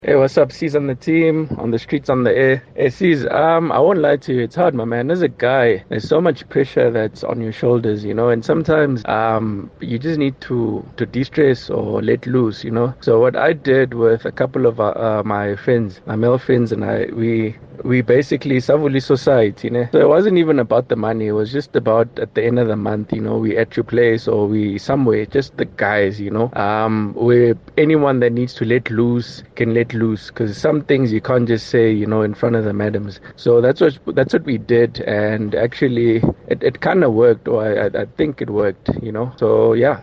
Hey, what's up? C's on the team, on the streets, on the air. Hey, C's, I won't lie to you, it's hard, my man. As a guy, there's so much pressure that's on your shoulders, and sometimes you just need to de-stress or let loose, So what I did with a couple of my friends, my male friends, and we basically Savuli society, So it wasn't even about the money. It was just about at the end of the month, we at your place or we somewhere, just the guys, where anyone that needs to let loose can let loose because some things you can't just say, in front of the madams. So that's what we did, and actually it kind of worked, or I think it worked, So yeah.